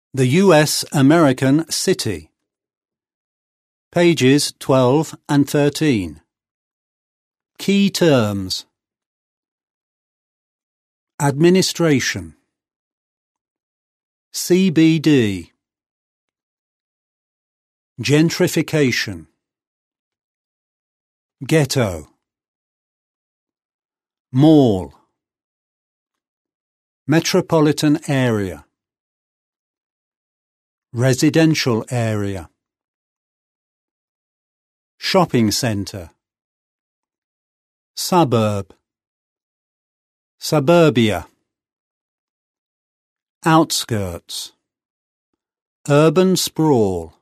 The U.S. American city. Pages 12 and 13. Key terms. Administration. CBD. Gentrification. Ghetto. Mall. Metropolitan area. Residential area. Shopping centre. Suburb. Suburbia. Outskirts. Urban sprawl.